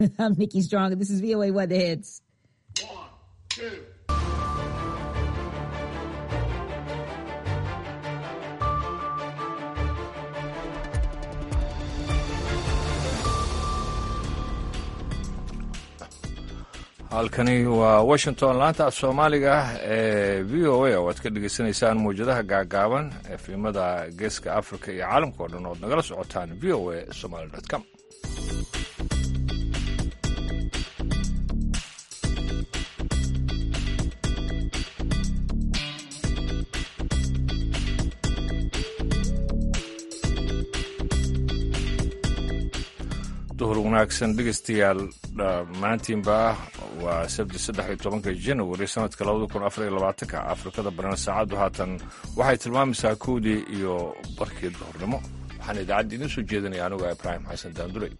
I'm Nikki Strong, and this is VOA Weather Hits. 1, 2. halkani waa Washington laanta af Soomaaliga ee VOA oo aad ka dhageysanaysaan muujadaha gaagaaban ee filimada Geeska Afrika iyo caalamka oo dhan oo nagala socotaan voasomali.com. duhur wanaagsan dhegeystayaal dhammaantiinba waa sabti 13 January sanadka 2024 Afrikada barana saacadu haatan waxay tilmaamaysaa 1 iyo barkii duhurnimo waxaan idaacadda idin soo jeedinaya anigu Ibrahim Xasan Daanduley.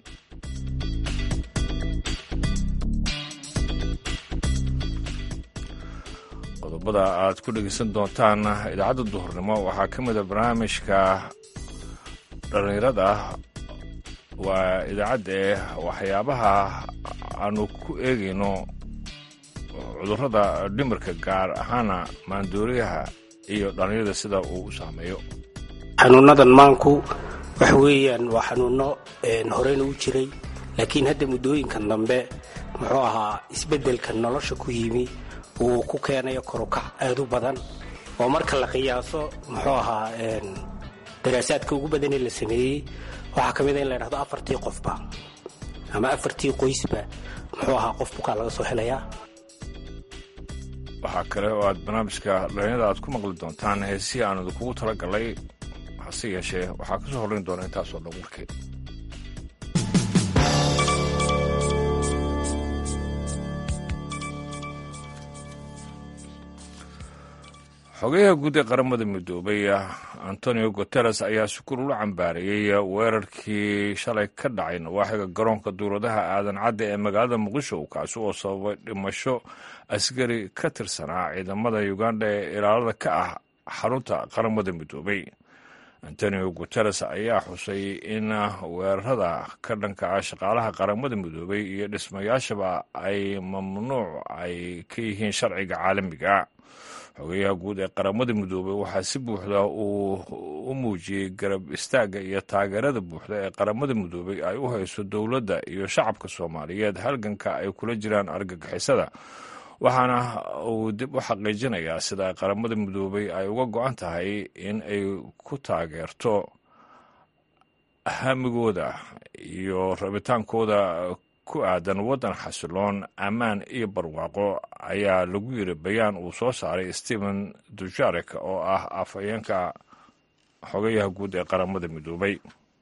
qodobada aad ku dhegeysan doontaan idaacadda duhurnimo waxaa ka mid ah barnaamijka dhalinyarada waa idaacadda waxyaabaha aanu ku eegayno cudurrada dhimirka gaar ahaana maandooriyaha iyo dhalinyarada sida uu u saameeyo. xanuunadan maanku waxa weeyaan waa xanuuno horeyna u jiray laakiin hadda muddooyinkan dambe muxuu ahaa isbeddelka nolosha ku yimi uu ku keenayo korukac aad u badan oo marka la qiyaaso muxuu ahaa daraasaadka ugu badan ee la sameeyey waxaa ka mid in la yidhahdo 4 qofba ama 4 qoysba muxuu ahaa qof bukaa laga soo helayaa. waxaa kale oo aad barnaamijka dhalinyarada aad ku maqli doontaan heesii aan idinkugu talagalay hase yeeshee waxaa ka soo horrayn doona intaasoo dhan warkeed. xogayaha guud ee qaramada midoobay Antonio Guterres ayaa si kulul u cambaareeyey weerarkii shalay ka dhacay nawaaxiga garoonka duuladaha aadan cadde ee magaalada Muqdisho kaasi oo sababay dhimasho askari ka tirsanaa ciidamada Uganda ee ilaalada ka ah xarunta qaramada midoobay. Antonio Guterres ayaa xusay in weerarada ka dhanka ah shaqaalaha qaramada midoobay iyo dhismayaashaba ay mamnuuc ay ka yihiin sharciga caalamiga. xogayaha guud ee qaramada midoobay waxaa si buuxda uu u muujiyey garab istaagga iyo taageerada buuxda ee qaramada midoobay ay u hayso dowladda iyo shacabka Soomaaliyeed halganka ay kula jiraan argagixisada waxaana uu dib u xaqiijinayaa sida qaramada midoobay ay uga go'an tahay in ay ku taageerto hamigooda iyo rabitaankooda ku aadan waddan xasiloon ammaan iyo barwaaqo ayaa lagu yiri bayaan uu soo saaray Stephen Dujarric oo ah afhayeenka xogayaha guud ee qaramada midoobay.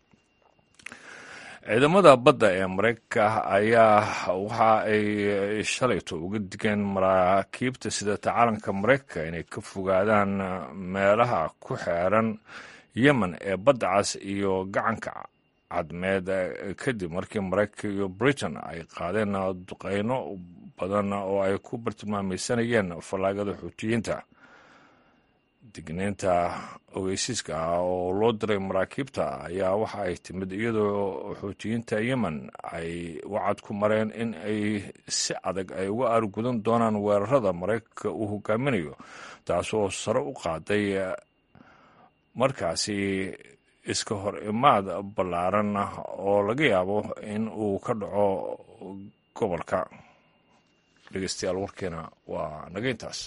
ciidamada badda ee Mareykanka ayaa waxa ay shalayto uga digeen maraakiibta sida calanka Mareykanka inay ka fogaadaan meelaha ku xeeran Yemen ee badda cas iyo gacanka cadmeed kadib markii Mareykanka iyo Britain ay qaadeen duqeyno badan oo ay ku bartilmaamaysanayeen fallaagada Xuutiyiinta. digniinta ogeysiiska oo loo diray maraakiibta ayaa waxa ay timid iyadoo Xuutiyiinta Yemen ay wacad ku mareen in ay si adag ay uga argudan doonaan weerarada Mareykanka uu hogaaminayo taasoo sare u qaaday markaasi iska hor imaad ballaaran oo laga yaabo in uu ka dhaco gobolka. dhegeystayaal warkeena waa naga intaas.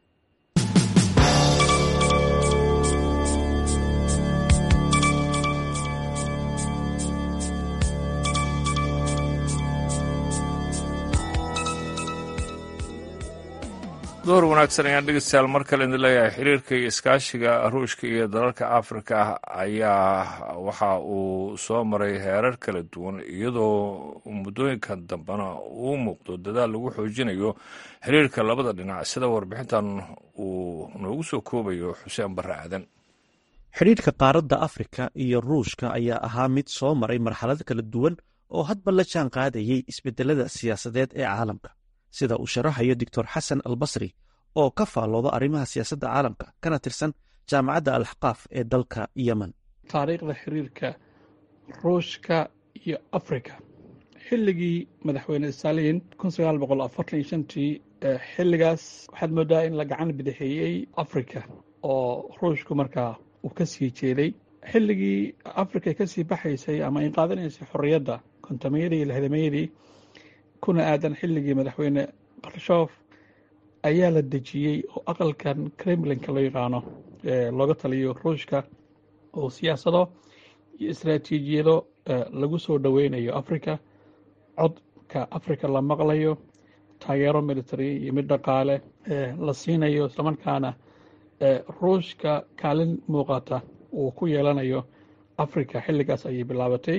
door wanaagsan ayaan dhegeystayaal mar kale idin leeyahay. xiriirka iyo iskaashiga Ruushka iyo dalalka Afrika ayaa waxa uu soo maray heerar kala duwan iyadoo muddooyinkan dambena uu muuqdo dadaal lagu xoojinayo xiriirka labada dhinac sida warbixintan uu noogu soo koobayo Xuseen Barre Aadan. xidhiidhka qaaradda Afrika iyo Ruushka ayaa ahaa mid soo maray marxalado kala duwan oo hadba la jaan qaadayay isbedelada siyaasadeed ee caalamka sida uu sharaxayo Dr. Xasan Albasri oo ka faallooda arrimaha siyaasadda caalamka kana tirsan jaamacadda Al-Axqaaf ee dalka Yemen. taariikhda xiriirka Ruushka iyo Afrika xilligii madaxweyne stalin xilligaas waxaad moodaa in la gacan bidixeeyey africa oo ruushku markaa uu ka sii jeeday xilligii africa ka sii baxaysay ama ay qaadanaysay xorriyadda kontomayadii iyo lixdamayadii kuna aadan xilligii madaxweyne khrushchev ayaa la dejiyey oo aqalkan kremlinka loo yaqaano looga taliyo ruushka oo siyaasado iyo istaraatiijiyado lagu soo dhoweynayo africa codka africa la maqlayo taageero military iyo mid dhaqaale la siinayo islamarkaana ruushka kaalin muuqata uu ku yeelanayo africa xilligaas ayay bilaabatay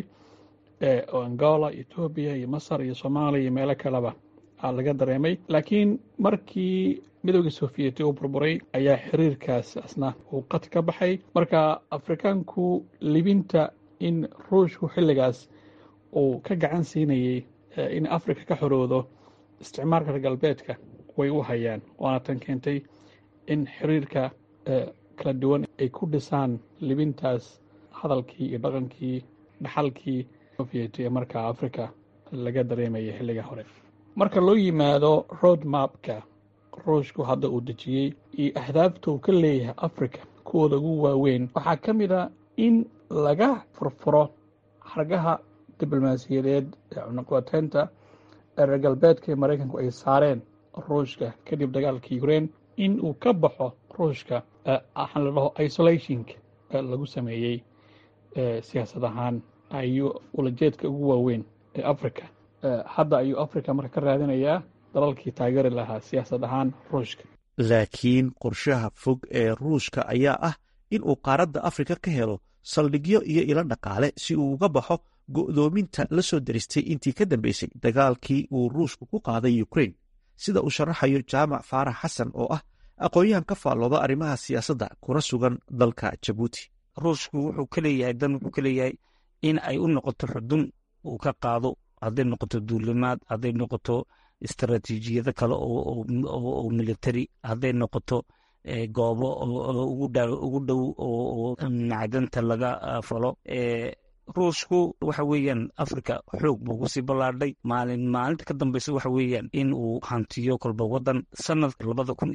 oo angola etoobiya iyo masar iyo soomaaliya iyo meelo kaleba laga dareemay laakiin markii midowda sofiyeeti uu burburay ayaa xiriirkaas asna uu qad ka baxay marka afrikaanku libinta in ruushku xilligaas uu ka gacan siinayey in africa ka xoroodo isticmaalka reer galbeedka way u hayaan waana tan keentay in xiriirka kala duwan ay ku dhisaan libintaas hadalkii iyo dhaqankii dhaxalkii sofiyeeti ee markaa africa laga dareemayay xilliga hore marka loo yimaado road mapka ruushku hadda uu dejiyey iyo ahdaafta uu ka leeyahay africa kuwooda ugu waaweyn waxaa ka mid a in laga furfuro xargaha diblomaasiyadeed ee cunaqabateynta ee reer galbeedka ee maraykanku ay saareen ruushka kadib dagaalka ukraine in uu ka baxo ruushka waxaan la dhaho isolationka lagu sameeyey siyaasad ahaan ayuu ulajeedka ugu waaweyn ee africa hadda ayuu africa marka ka raadinayaa dalalkii taageeri lahaa siyaasad ahaan ruushka laakiin qorshaha fog ee ruushka ayaa ah in uu qaaradda afrika ka helo saldhigyo iyo ilo dhaqaale si uu uga baxo go'doominta la soo deristay intii ka dambeysay dagaalkii uu ruushku ku qaaday ukraine sida uu sharaxayo jaamac faarax xasan oo ah aqoon-yahan ka faallooda arrimaha siyaasadda kuna sugan dalka jabuuti ruushku wuxuu ka leeyahay in ay u noqoto xudun uu ka qaado hadday noqoto duulimaad hadday noqoto istaraatiijiyado kale oo military hadday noqoto goobo ugu dhow oo macdanta laga falo ruushku waxa weeyaan africa xoog buu kusii ballaadhay maalinta ka dambeysa waxa weeyaan in uu hantiyo kolba wadan sanadka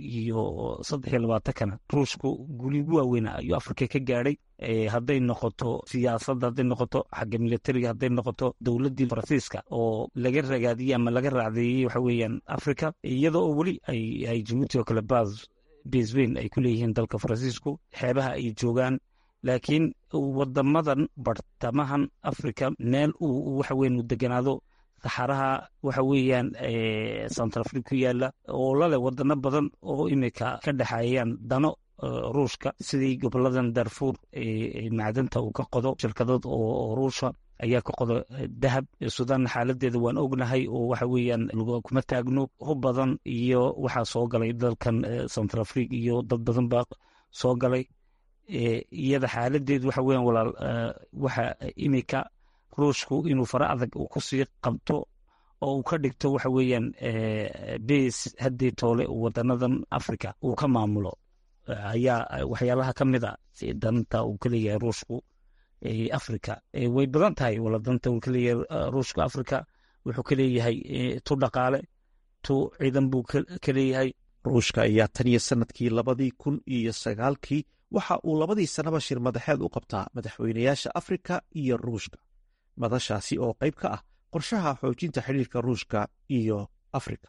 2023 ruushku guuligu waaweyna ayuu africa ka gaadhay hadday noqoto siyaasadda hadday noqoto xagga militariga hadday noqoto dowladdii faransiiska oo laga ragaadiyey ama laga raacdeeyey waxa weeyaan africa iyadoo oo weli ay jabuuti oo kale basweyn ay ku leeyihiin dalka faransiisku xeebaha ay joogaan laakiin wadamadan bartamahan africa meel uu waxa weyan u deganaado saxaraha waxa weeyaan central africa ku yaala oo laleh wadano badan oo imika ka dhexeeyaan dano ruushka sidii goboladan darfuur macdanta uu ka qodo shirkadood oo ruusha ayaa ka qodo dahab sudan xaaladeeda waan ognahay oo waxa weeyaan kuma taagno hub badan iyo waxaa soo galay dalkan central africa iyo dad badan baa soo galay iyada xaaladeedu waxa weeyaan walaal waxa imika ruushku inuu fara adag uu kusii qabto oo uu ka dhigto waxa weeyaan base haddii toole wadanadan africa uu ka maamulo ayaa waxyaalaha ka mid a danta uu ka leeyahay ruushku africa way badan tahay wala danta uu ka leeyahay ruushku africa wuxuu ka leeyahay tu dhaqaale tu ciidan buu ka leeyahay ruushka ayaa tan iyo sanadkii 2009 waxa uu 2 sanaba shir madaxeed u qabtaa madaxweynayaasha afrika iyo ruushka madashaasi oo qayb ka ah qorshaha xoojinta xiriirka ruushka iyo afrika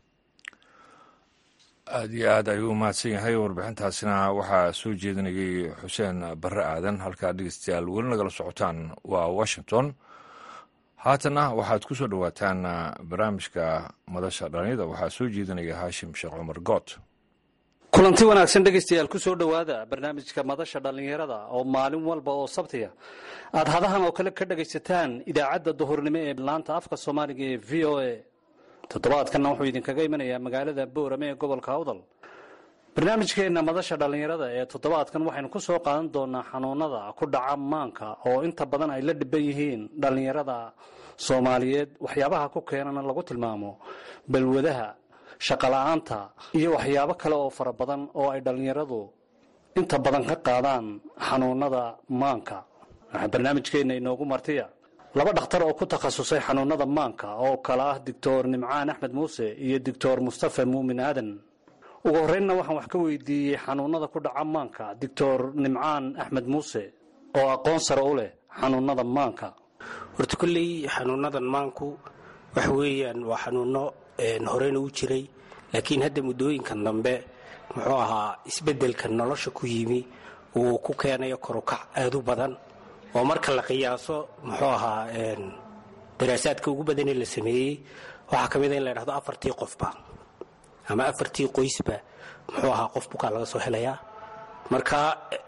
aad iyo aad ayuu u mahadsan yahay warbixintaasina waxaa soo jeedinayay xuseen barre aadan halkaa dhegeystayaal weli nagala socotaan waa washington haatana waxaad ku soo dhowaataan barnaamijka madasha dhallinyada waxaa soo jeedinaya haashim sheekh cumar good kulanti wanaagsan dhegaystayaal ku soo dhowaada barnaamijka madasha dhallinyarada oo maalin walba oo sabtiya aad hadahan oo kale ka dhegaysataan idaacadda duhurnimo ee laanta afka soomaaliga ee v o a toddobaadkanna wuxuu idinkaga imanayaa magaalada boorame ee gobolka awdal barnaamijkeenna madasha dhallinyarada ee toddobaadkan waxaynu ku soo qaadan doonaa xanuunada ku dhaca maanka oo inta badan ay la dhiban yihiin dhallinyarada soomaaliyeed waxyaabaha ku keenana lagu tilmaamo balwadaha shaqola'aanta iyo waxyaabo kale oo fara badan oo ay dhallinyaradu inta badan ka qaadaan xanuunada maanka waxaa barnaamijkeenna inoogu martiya laba dhakhtar oo ku takhasusay xanuunada maanka oo kala ah doctor nimcaan axmed muuse iyo doctor mustafa muumin aadan. ugu horreynna waxaan wax ka weydiiyey xanuunada ku dhaca maanka doctor nimcaan axmed muuse oo aqoon sare u leh xanuunada maanka. horta kulley xanuunadan maanku waxa weeyaan waa xanuuno horeyna u jiray, laakiin hadda muddooyinkan dambe muxuu ahaa isbeddelka nolosha ku yimi uu ku keenayo korukac aad u badan oo marka la qiyaaso muxuu ahaa daraasaadka ugu badanee la sameeyey waxaa ka mid a in la idhahdo 4 qofba ama 4 qoysba muxuu ahaa qof bukaa laga soo helayaa. marka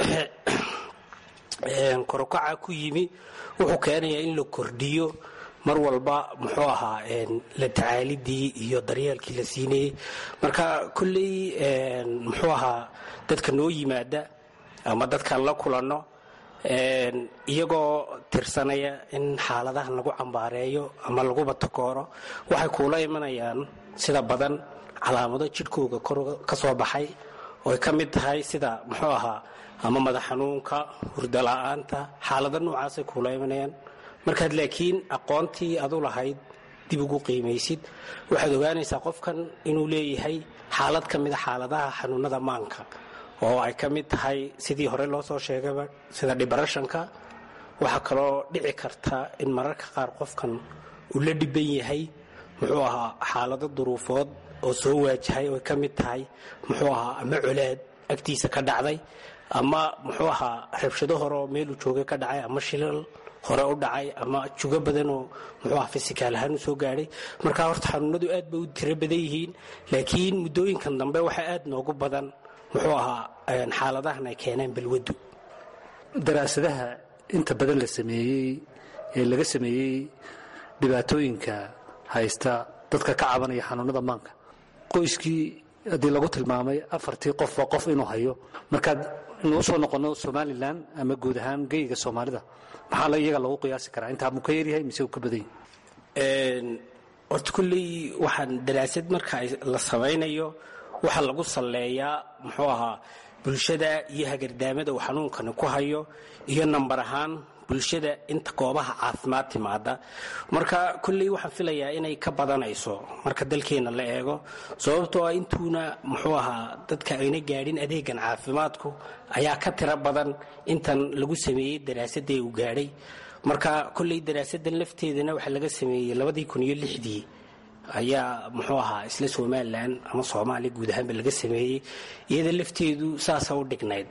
korukaca ku yimi wuxuu keenayaa in la kordhiyo mar walba muxuu ahaa la tacaalidii iyo daryeelkii la siinayey. marka kulley muxuu ahaa dadka noo yimaada ama dadkaan la kulanno iyagoo tirsanaya in xaaladahan lagu cambaareeyo ama laguba takooro waxay kuula imanayaan sida badan calaamado jidhkooga kor ka soo baxay oo ay ka mid tahay sida muxuu ahaa ama madax xanuunka, hurdo la'aanta, xaalado noocaasay kuula imanayaan. markaad laakiin aqoontii adu lahayd dib ugu qiimaysid waxaad ogaanaysaa qofkan inuu leeyahay xaalad ka mida xaaladaha xanuunada maanka oo ay ka mid tahay sidii hore loo soo sheegaba sida dhibarashanka. waxaa kaloo dhici karta in mararka qaar qofkan uu la dhiban yahay muxuu ahaa xaalado duruufood oo soo waajahay oo ay ka mid tahay muxuu ahaa ama colaad agtiisa ka dhacday ama muxuu ahaa rabshado hore oo meeluu joogay ka dhacay ama shilal hore u dhacay ama jugo badanoo muxuu ahaa fisikaal ahaan u soo gaadhay. marka horta xanuunadu aad bay u tiro badan yihiin, laakiin muddooyinkan dambe waxaa aad noogu badan muxuu ahaa xaaladahan ay keeneen balwadu. daraasadaha inta badan la sameeyey ee laga sameeyey dhibaatooyinka haysta dadka ka cabanaya xanuunada maanka, qoyskii haddii lagu tilmaamay 4 qofba qof inuu hayo, markaad inuu soo noqono somalilan ama guud ahaan geyga soomaalida maxaa iyaga lagu qiyaasi karaa? intaa muu ka yaryahay mise uu ka badan yahay? horta kulley waxaan daraasad marka la samaynayo waxaa lagu salleeyaa muxuu ahaa bulshada iyo hagardaamada uu xanuunkani ku hayo iyo nambar ahaan bulshada inta goobaha caafimaad timaada. marka kulley waxaan filayaa inay ka badanayso marka dalkeena la eego, sababtoo ah intuuna muxuu ahaa dadka ayna gaadhin adeegan caafimaadku ayaa ka tiro badan intan lagu sameeyey daraasadee uu gaadhay. marka kulley daraasadan lafteedana waxaa laga sameeyey 2006 ayaa muxuu ahaa isla somalilan ama soomaaliya guud ahaanba laga sameeyey. iyada lafteedu saasa u dhignayd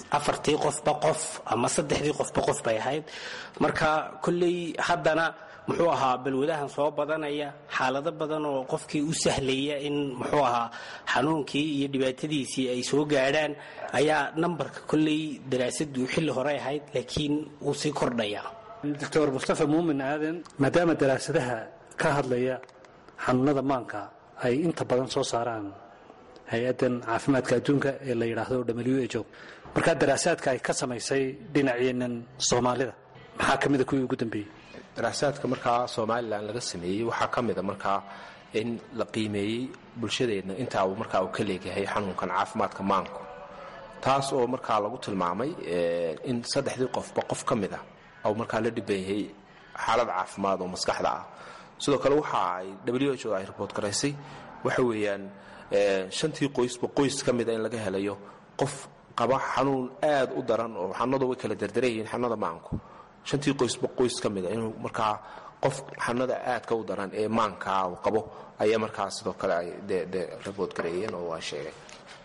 4 qofba qof ama 3 qofba qof bay ahayd. marka kulley haddana muxuu ahaa balwadahan soo badanaya xaalado badan oo qofkii u sahlaya in muxuu ahaa xanuunkii iyo dhibaatadiisii ay soo gaadhaan ayaa nambarka kulley daraasadu xilli hore ahayd laakiin wuu sii kordhaya. doctor mustafa muumin aadan, maadaama daraasadaha ka hadlaya xanuunada maanka ay inta badan soo saaraan hay-adan caafimaadka adduunka ee la yidhaahdo WHO, markaa daraasaadka ay ka samaysay dhinaceenan soomaalida maxaa ka mida kuwii ugu dambeeyey? daraasaadka markaa somalilan laga sameeyey waxaa ka mida markaa in la qiimeeyey bulshadeenna intaa uu markaa uu ka leeyahay xanuunkan caafimaadka maanku, taas oo markaa lagu tilmaamay in 3 qofba qof ka mida ou markaa la dhiban yahay xaalad caafimaad oo maskaxda ah. sidoo kale waxa ay WHO ay report garaysay waxa weeyaan 5 qoysba qoys ka mida in laga helayo qof qaba xanuun aad u daran oo xanuunadu way kala dardarayeen xanuunada maanku. 5 qoysba qoys ka mida inuu markaa qof xanuunada aadka u daran ee maanka uu qabo ayaa markaa sidoo kale ay report gareeyeen oo waa sheegay.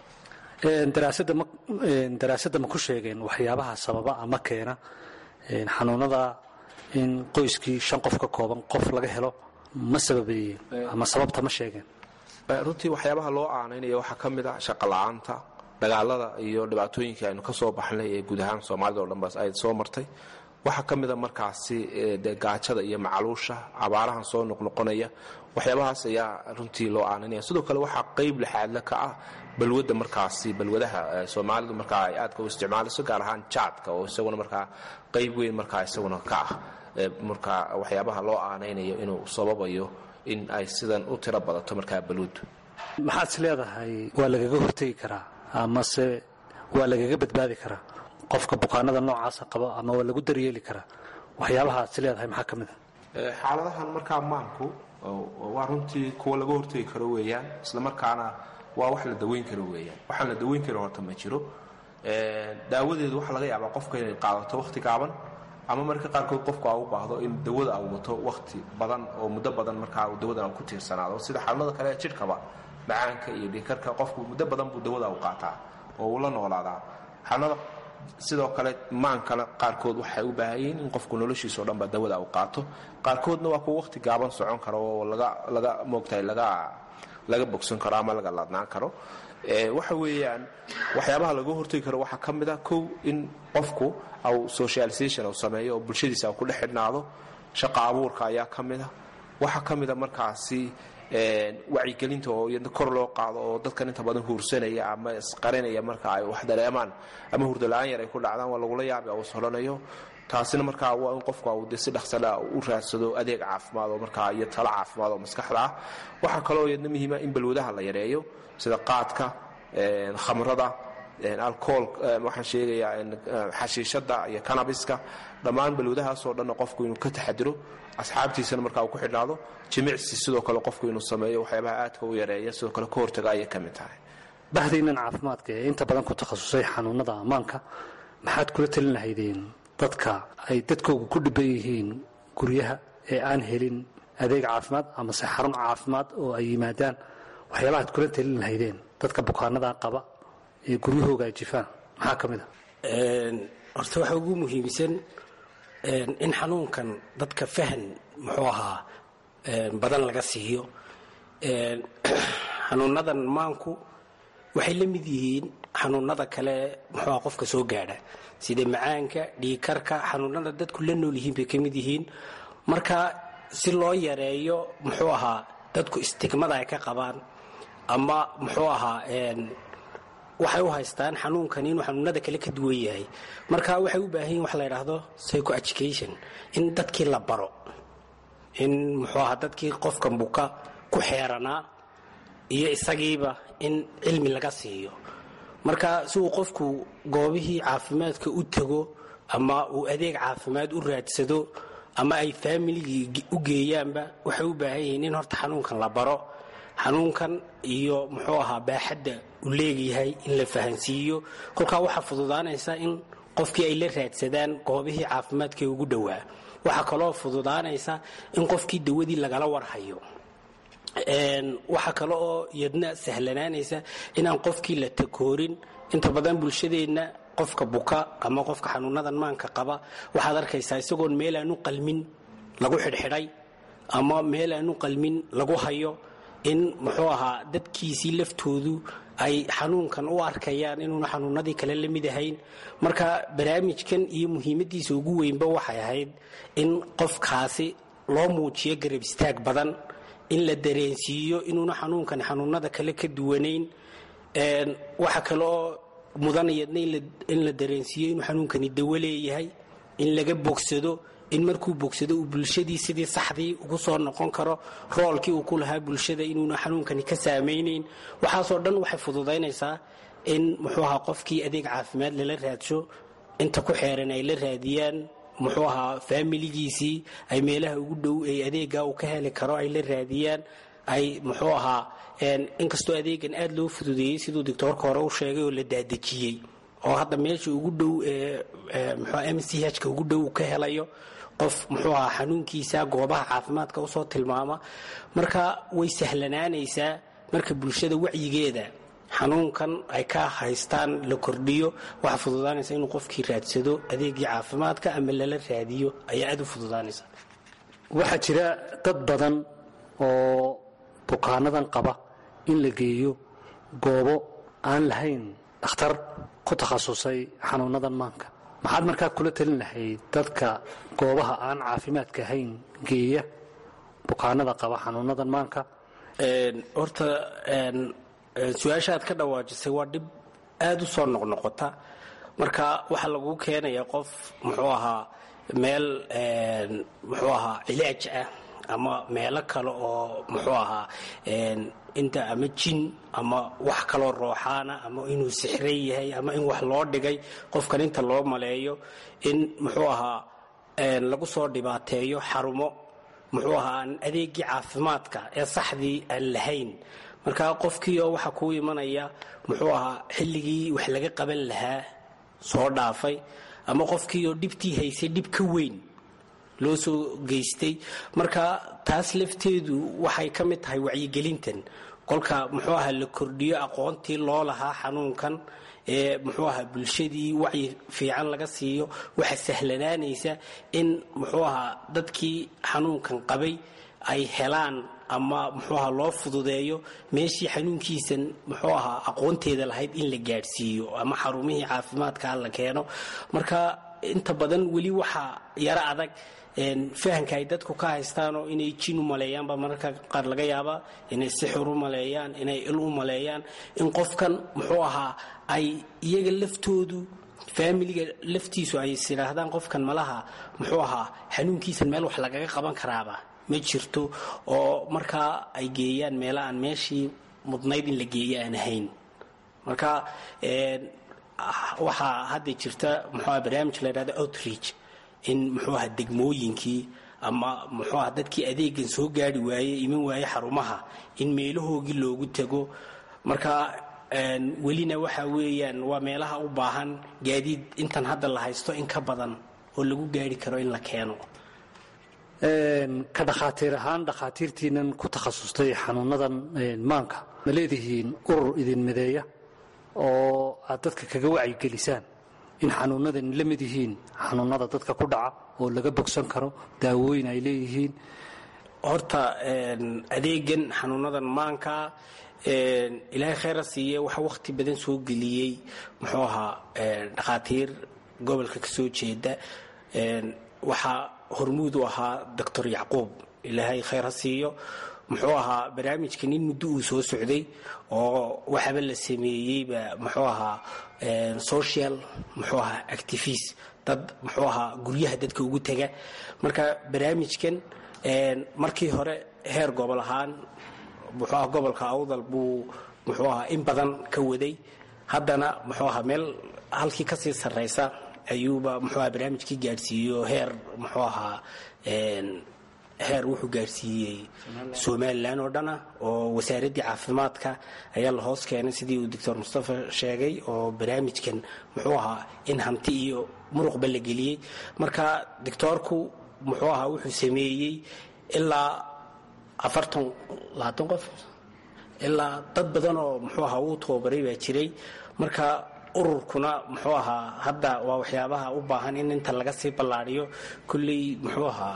daraasadda ma ku sheegeen waxyaabaha sababa ama keena xanuunada in qoyskii 5 qof ka kooban qof laga helo ma sababayeen ama sababta ma sheegeen? runtii waxyaabaha loo aanaynayo waxaa ka mid ah shaqo la'aanta, dagaalada iyo dhibaatooyinkii aynu ka soo baxnay ee guud ahaan soomaalida oo dhan baas ay soo martay. waxaa ka mida markaasi gaajada iyo macaluusha, abaarahan soo noqnoqonaya, waxyaabahaas ayaa runtii loo aaninaya. sidoo kale waxaa qayb lixaadle ka ah balwadda markaasi balwadaha soomaalidu markaa ay aadka u isticmaalayso, gaar ahaan jaadka oo isaguna markaa qayb weyn markaa isaguna ka ah markaa waxyaabaha loo aanaynayo inuu sababayo in ay sidan u tiro badato markaa balwaddu. maxaad is leedahay waa lagaga hortegi karaa amase waa lagaga badbaadi karaa qofka bukaanada noocaasa qaba ama waa lagu daryeeli karaa? waxyaabaha is leedahay maxaa ka mid a? xaaladahan markaa maanku waa runtii kuwa laga hortegi karo weeyaan, isla markaana waa wax la daweyn karo weeyaan. waxaan la daweyn karo horta ma jiro. daawadeedu waxa laga yaabaa qofka inay qaadato waqti gaaban, ama marka qaarkood qofku u baahdo in dawada uu wato waqti badan oo muddo badan markaa uu dawadan ku tiirsanaado, sida xanuunada kale ee jidhkaba, macaanka iyo dhiigkarka. qofku muddo badan buu dawada u qaataa oo uu la noolaadaa. xanuunada sidoo kale maankana qaarkood waxay u baahan yihiin in qofku noloshiisa oo dhanba dawada uu qaato. qaarkoodna waa kuwa waqti gaaban socon karo oo laga moogtahay laga bogsan karo ama laga laadnaan karo. waxa weeyaan waxyaabaha laga hortagi karo waxaa ka mid ah kow in qofku aw socialization uu sameeyo oo bulshadiisa uu ku dhex xidhnaado. shaqa abuurka ayaa ka mid ah. waxaa ka mid a markaasi wacyigelinta oo iyadna kor loo qaado oo dadkan inta badan huursanaya ama isqarinaya marka ay wax dareemaan ama hurdala-aan yar ay ku dhacdaan waa lagula yaabi oo isholanayo. taasina markaa waa in qofku uu si dhaqsala u raadsado adeeg caafimaad oo markaa iyo talo caafimaad oo maskaxda ah. waxaa kaloo iyadna muhiima in balwadaha la yareeyo sida qaadka, khamrada, alcohol, waxaan sheegayaa xashiishada iyo canabiska. dhammaan balwadahaasoo dhanna qofku inuu ka taxadiro, asxaabtiisana markaa uu ku xidhnaado. jimicsi sidoo kale qofku inuu sameeyo waxyaabaha aadka u yareeya sidoo kale ka hortaga ayay ka mid tahay. bahdaynan caafimaadka ee inta badan ku takhasusay xanuunada ammaanka, maxaad kula talin lahaydeen dadka ay dadkooga ku dhiban yihiin guryaha ee aan helin adeeg caafimaad amase xarun caafimaad oo ay yimaadaan? waxyaabaha ad kula talin lahaydeen dadka bukaanada qaba ee guryahooga ay jifaan maxaa ka mid a? horta waxa ugu muhiimsan in xanuunkan dadka fahan badan laga siiyo. xanuunadan maanku waxay la mid yihiin xanuunada kale qofka soo gaadha sida macaanka, dhiigkarka. xanuunada dadku la nool yihiin bay ka mid yihiin. marka si loo yareeyo dadku istigmada ay ka qabaan ama waxay u haystaan xanuunkan inuu xanuunada kale ka duwan yahay. marka waxay u baahan yihin wax la yidhaahdo psycho education, in dadkii la baro, in dadkii qofkan buka ku xeeranaa iyo isagiiba in cilmi laga siiyo. marka si uu qofku goobihii caafimaadka u tago ama uu adeeg caafimaad u raadsado ama ay faamiligii u geeyaanba, waxay u baahan yihiin in horta xanuunkan la baro, xanuunkan iyo baaxadda uu leeyahay in la fahansiiyo. kolkaa waxaa fududaanaysa in qofkii ay la raadsadaan goobihii caafimaadka ugu dhowaa. waxaa kaloo fududaanaysa in qofkii dawadii lagala warhayo. waxaa kale oo iyadna sahlanaanaysa inaan qofkii la takoorin. inta badan bulshadeenna qofka buka ama qofka xanuunadan maanka qaba waxaad arkaysaa isagoon meel aanu qalmin lagu xidhxidhay ama meel aanu qalmin lagu hayo, in dadkiisii laftoodu ay xanuunkan u arkayaan inuuna xanuunadii kale la mid ahayn. marka barnaamijkan iyo muhiimadiisa ugu weynba waxay ahayd in qofkaasi loo muujiyo garab istaag badan, in la dareensiiyo inuuna xanuunkan xanuunada kale ka duwanayn. waxa kaleoo mudanayadna in la dareensiiyo inuu xanuunkani dawo leeyahay, in laga bogsado, in markuu bogsado uu bulshadii sidii saxdii ugu soo noqon karo, roolkii uu ku lahaa bulshada inuuna xanuunkani ka saamaynayn. waxaasoo dhan waxay fududaynaysaa in qofkii adeeg caafimaad lala raadsho, inta ku xeeran ay la raadiyaan faamiligiisii, ay meelaha ugu dhow ee adeega uu ka heli karo ay la raadiyaan, ay inkastoo adeegan aad loo fududeeyey siduu doctoorka hore u sheegay oo la daadejiyey oo hadda meesha ugu dhow MCH-ka ugu dhow uu ka helayo qof xanuunkiisa goobaha caafimaadka usoo tilmaama. marka way sahlanaanaysaa marka bulshada wacyigeeda xanuunkan ay ka haystaan la kordhiyo. waxa fududaanaysa inuu qofkii raadsado adeegii caafimaadka ama lala raadiyo ayaa aad u fududaanaysa. waxaa jira dad badan oo bukaanadan qaba in la geeyo goobo aan lahayn dhakhtar ku takhasusay xanuunadan maanka. maxaad markaa kula talin lahayd dadka goobaha aan caafimaadka ahayn geeya bukaanada qaba xanuunadan maanka? horta su-aasha aad ka dhawaajisay waa dhib aad u soo noqnoqota. marka waxaa lagu keenaya qof meel cilaaj ah ama meelo kale oo inta ama jin ama wax kaloo rooxaana ama inuu sixran yahay ama in wax loo dhigay qofkan inta loo maleeyo in lagu soo dhibaateeyo xarumo muxuu ahaa aan adeegii caafimaadka ee saxdii aan lahayn. marka qofkii oo waxa kuu imanaya muxuu ahaa xilligii wax laga qaban lahaa soo dhaafay, ama qofkii oo dhibtii haysay dhib ka weyn loo soo geystay. marka taas lafteedu waxay ka mid tahay wacyigelintan. kolka muxuu ahaa la kordhiyo aqoontii loo lahaa xanuunkan ee muxuu ahaa bulshadii wacyi fiican laga siiyo, waxa sahlanaanaysa in muxuu ahaa dadkii xanuunkan qabay ay helaan ama muxuu ahaa loo fududeeyo meeshii xanuunkiisan muxuu ahaa aqoonteeda lahayd in la gaadhsiiyo ama xarumihii caafimaadka la keeno. marka inta badan weli waxaa yaro adag fahanka ay dadku ka haystaanoo inay jin u maleeyaanba mararka qaar laga yaabaa, inay sixir u maleeyaan, inay il u maleeyaan, in qofkan muxuu ahaa ay iyaga laftoodu faamiliga laftiisu ay isidhaahdaan qofkan malaha muxuu ahaa xanuunkiisan meel wax lagaga qaban karaaba ma jirto, oo markaa ay geeyaan meela aan meeshii mudnayd in la geeyo aan ahayn. marka waxaa hadda jirta muxuu aha barnaamij la yidhahdo outreach, in muxuu aha degmooyinkii ama muxuu aha dadkii adeegan soo gaari waaye iman waaye xarumaha in meelahoogii loogu tago. marka welina waxa weeyaan waa meelaha u baahan gaadiid intan hadda la haysto in ka badan oo lagu gaari karo in la keeno. ka dhakhaatiir ahaan dhakhaatiirtiinan ku takhasustay xanuunadan maanka ma leedihiin urur idin mideeya oo aad dadka kaga wacyigelisaan in xanuunadan la mid yihiin xanuunada dadka ku dhaca oo laga bogsan karo, daawooyin ay leeyihiin? horta adeegan xanuunadan maanka ilaahay khayra siiye waxa wakhti badan soo geliyey muxuu ahaa dhakhaatiir gobolka ka soo jeeda. waxaa hormuud u ahaa doctor yacquub, ilaahay khayr ha siiyo. muxuu ahaa barnaamijkan in muddo uu soo socday oo waxaba la sameeyeyba muxuu ahaa social muxuu ahaa activist, dad muxuu ahaa guryaha dadka ugu taga. marka barnaamijkan markii hore heer gobol ahaan muxuu ahaa gobolka awdal buu muxuu ahaa in badan ka waday. haddana muxuu ahaa meel halkii kasii sarraysa ayuuba muxuu ahaa barnaamijkii gaadhsiiyo heer muxuu ahaa heer wuxuu gaadhsiiyey somalilan oo dhana, oo wasaaraddii caafimaadka ayaa la hoos keenay sidii uu doctor mustafa sheegay, oo barnaamijkan muxuu ahaa in hanti iyo muruqba la geliyey. marka doctoorku muxuu ahaa wuxuu sameeyey ilaa 40 qof, ilaa dad badan oo muxuu ahaa uu tababaray baa jiray. marka ururkuna muxuu ahaa hadda waa waxyaabaha u baahan in inta laga sii ballaadhiyo. kulley muxuu ahaa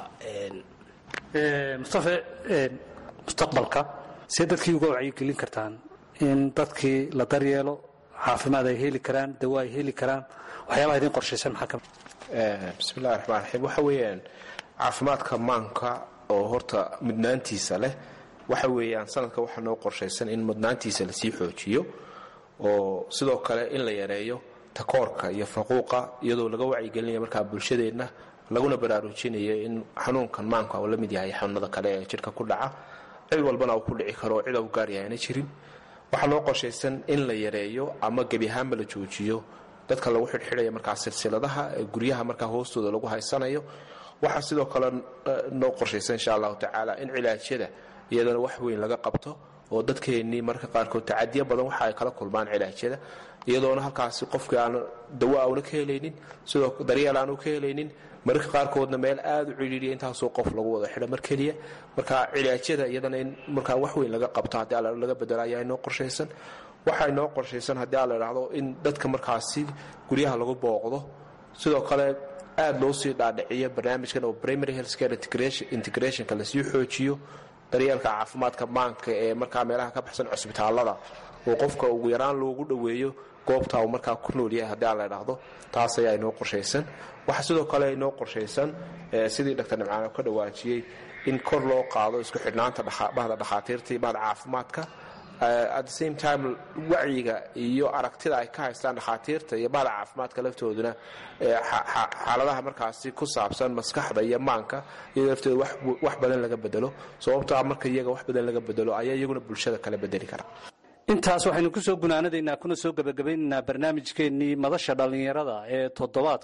mustafe, mustaqbalka see dadkii uga wacyigelin kartaan in dadkii la daryeelo, caafimaad ay heli karaan, dawo ay heli karaan? waxyaabaha idin qorshaysan maxaa ka mid? bismillahi raxmaan raxiim. waxa weeyaan caafimaadka maanka oo horta mudnaantiisa leh. waxa weeyaan sanadka waxaa noo qorshaysan in mudnaantiisa lasii xoojiyo, oo sidoo kale in la yareeyo takoorka iyo faquuqa, iyadoo laga wacyigelinaya markaa bulshadeenna laguna baraarujinayo in xanuunkan maanka uu la mid yahay xanuunada kale ee jidhka ku dhaca, cid walbana uu ku dhici karo, cid uu gaar yahay ana jirin. waxaa noo qorshaysan in la yareeyo ama gebi ahaanba la joojiyo dadka lagu xidhxidhaya markaa silsiladaha ee guryaha markaa hoostooda lagu haysanayo. waxaa sidoo kale noo qorshaysan insha allahu tacaala in cilaajyada iyadana wax weyn laga qabto, oo dadkeennii marka qaarkood tacadiyo badan waxa ay kala kulmaan cilaajyada, iyadoona halkaasi qofkii aan dawo auna ka helaynin, sidoo daryeel aanu ka helaynin, mararka qaarkoodna meel aad u cidhiidhiya intaasoo qof lagu wada xidho mar keliya. marka cilaajyada iyadana in markaa wax weyn laga qabto haddii alla laga bedelo ayaa inoo qorshaysan. waxaa inoo qorshaysan haddii alla idhaahdo in dadka markaasi guryaha lagu booqdo, sidoo kale aad loo sii dhaadhiciyo barnaamijkan oo primary health care integrationka lasii xoojiyo, daryeelka caafimaadka maanka ee markaa meelaha ka baxsan cusbitaalada oo qofka ugu yaraan loogu dhoweeyo goobta uu markaa ku nool yahay haddii aan la idhaahdo. taas ayaa inoo qorshaysan. waxaa sidoo kale inoo qorshaysan sidii dr nimcaano ka dhawaajiyey in kor loo qaado isku xidhnaanta bahda dhakhaatiirta iyo bahda caafimaadka, at the same time wacyiga iyo aragtida ay ka haystaan dhakhaatiirta iyo bahda caafimaadka laftooduna xaaladaha markaasi ku saabsan maskaxda iyo maanka iyo laftooda wax badan laga bedelo, sababtoo ah marka iyaga wax badan laga bedelo ayaa iyaguna bulshada kala bedeli kara. intaas waxaynu ku soo gunaanadaynaa kuna soo gebagabaynaynaa barnaamijkeennii madasha dhallinyarada ee toddobaadkan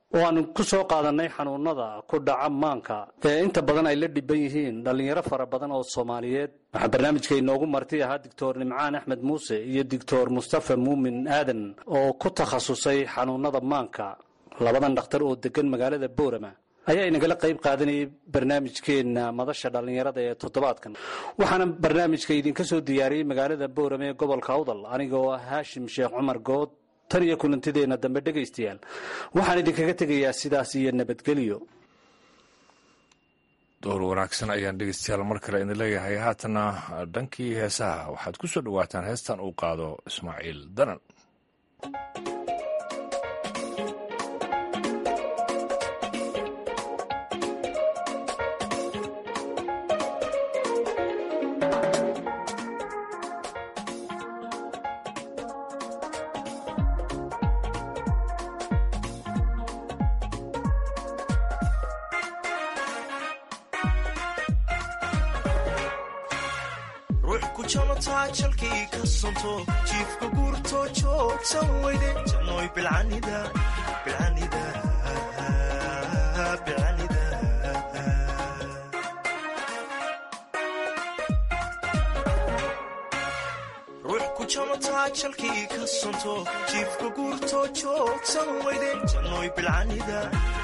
oo aanu ku soo qaadannay xanuunada ku dhaca maanka ee inta badan ay la dhiban yihiin dhallinyaro fara badan oo soomaaliyeed. waxaa barnaamijka inoogu marti ahaa doctor nimcaan axmed muuse iyo doctor mustafa muumin aadan oo ku takhasusay xanuunada maanka. labadan dhakhtar oo degan magaalada boorama ayaa inagala qayb qaadanayay barnaamijkeenna madasha dhallinyarada ee toddobaadkan. waxaana barnaamijka idinka soo diyaariyey magaalada boorama ee gobolka awdal anigoo ah haashim sheekh cumar good. tan iyo kulantideenna dambe dhegaystayaal waxaan idinkaga tegayaa sidaas iyo nabadgelyo. door wanaagsan ayaan dhegaystayaal mar kale idin leeyahay. haatana dhankii heesaha waxaad ku soo dhowaataan heestan uu qaado ismaaciil danan. jalkii ka sonto jiifka guurto joogsan weyde janooy bilcanida ruux ku jamataa jalkii ka sonto jiifka guurto joogsan weyde janooy bilcanida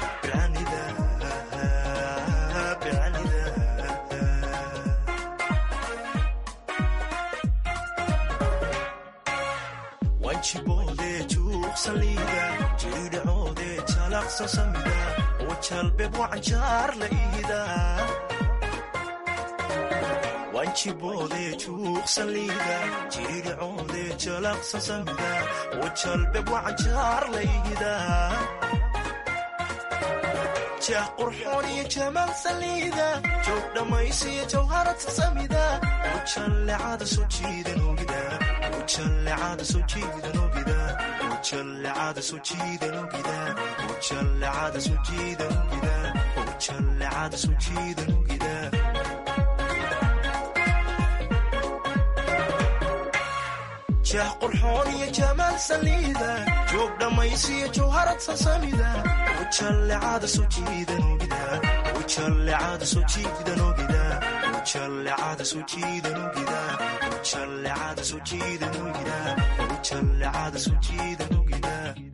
jiboode juuqsaliida jiidhacoode jalaqsa samida oo jalbeeb wacanjaar la iida wanjiboode juuqsaliida jiidhacoode jalaqsa samida oo jalbeeb wacanjaar la iida jah qurxoon iyo jamaal saliida joog dhammaysiyo jawharata samida oo jallecada soo jiidan ogida jallecada soo jiidan ogida jallecada soo jiidan ogida jallecada soo jiidan ogida jallecada soo jiidan ogida jah qurxoon iyo jamaal saliida joog dhammaysiyo jawharad sasamida jallecada soo jiidan ogida jallecada soo jiidan ogida jallecada soo jiidan ogida jallecada soo jiidan ogida jallecada soo jiidan ogida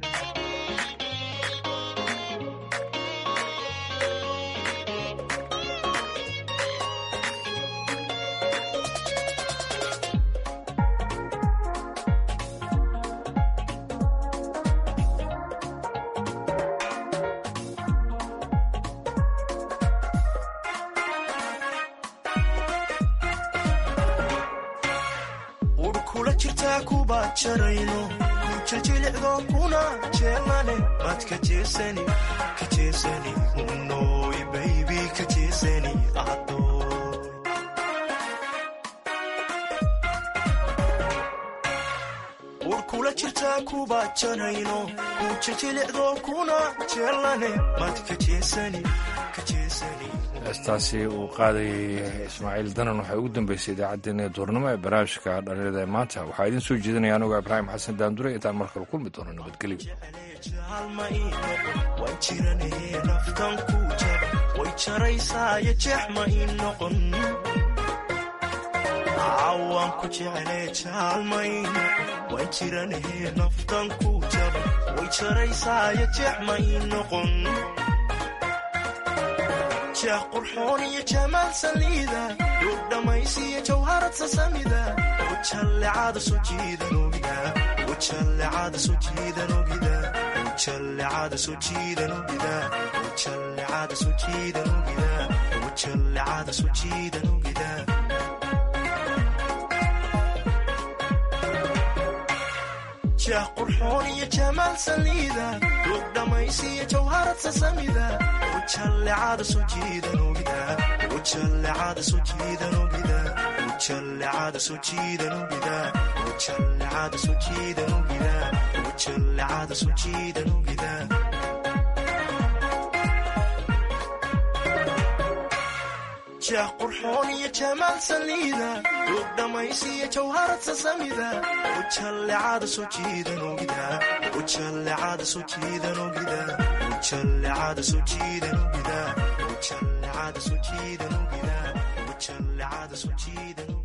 jarayno kujajilicdo kuna jeelane mad kajeesani unoy baybi kajeesani adoy urkula jirtaa kuba jarayno kujajilicdo kuna jeelane mad kajeesani heestaasi uu qaadayay ismaaciil danan waxay ugu dambeysay idaacaddeenna duurnimo ee barnaamijka dhallinyarada ee maanta waxaa idiin soo jeedinaya anigoo ibraahim xasan daandure intaan mar kale kulmi doono nabadgelyo waan jiranaye naftan ku jar way jaraysaayo jeex ma ii noqon waan ku jecele jaalma ii noqon waan jiranaye naftan ku jar way jaraysaayo jeex ma ii noqon jah qurxoon iyo jamaal saliida duug dhammaysiyo jawharad sasamida jallecada soo jiidan ogida jallecada soo jiidan ogida jallecada soo jiidan ogida jallecada soo jiidan ogida jallecada soo jiidan ogida jah qurxoon iyo jamaal saliida duug dhammaysiyo jawharad sasamida jallecada soo jiidan ogida jallecada soo jiidan ogida jallecada soo jiidan ogida jallecada soo jiidan ogida jallecada soo jiidan ogida jeex qurxoon iyo jamaal saliida duug dhammaysiiyo jawharad sasamida ujallecada soo jiidan ogida ujallecada soo jiidan ogida ujallecada soo jiidan ogida ujallecada soo jiidan ogida ujallecada soo jiidan ogida